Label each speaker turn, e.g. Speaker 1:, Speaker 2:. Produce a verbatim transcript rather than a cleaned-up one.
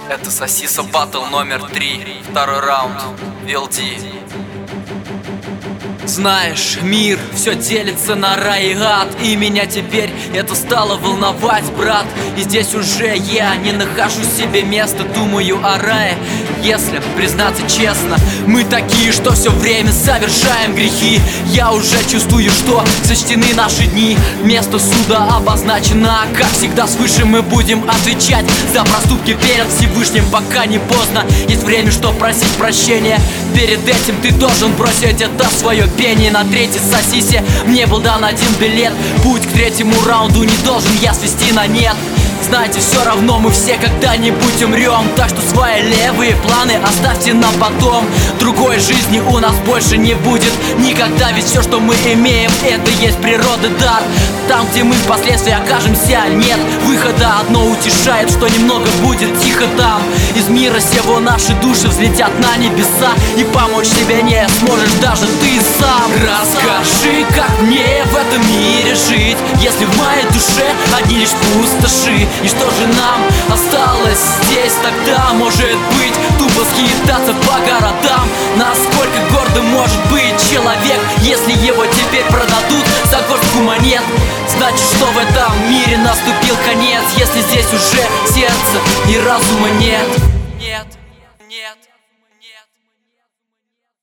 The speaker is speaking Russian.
Speaker 1: Это Сосиса Баттл номер три, второй раунд, ви эл ди. Знаешь, мир все делится на рай и ад, и меня теперь это стало волновать, брат. И здесь уже я не нахожу себе места, думаю о рае. Если признаться честно, мы такие, что все время совершаем грехи. Я уже чувствую, что сочтены наши дни. Место суда обозначено, как всегда свыше мы будем отвечать за проступки перед Всевышним, пока не поздно. Есть время, что просить прощения. Перед этим ты должен бросить это свое пение. На третьей сосисе мне был дан один билет. Путь к третьему раунду не должен я свести на нет. Знаете, все равно мы все когда-нибудь умрем, так что свои левые планы оставьте нам потом. Другой жизни у нас больше не будет никогда, ведь все, что мы имеем, это есть природы дар. Там, где мы впоследствии окажемся, нет выхода. Одно утешает, что немного будет тихо там. Из мира сего наши души взлетят на небеса, и помочь себе не сможешь даже ты сам. Расскажи, как мне в этом мире жить, если в моей душе одни лишь пустоши. И что же нам осталось здесь тогда? Может быть, тупо скитаться по городам? Насколько гордым может быть человек, если его теперь продадут за горстку монет? Значит, что в этом мире наступил конец, если здесь уже сердца и разума нет.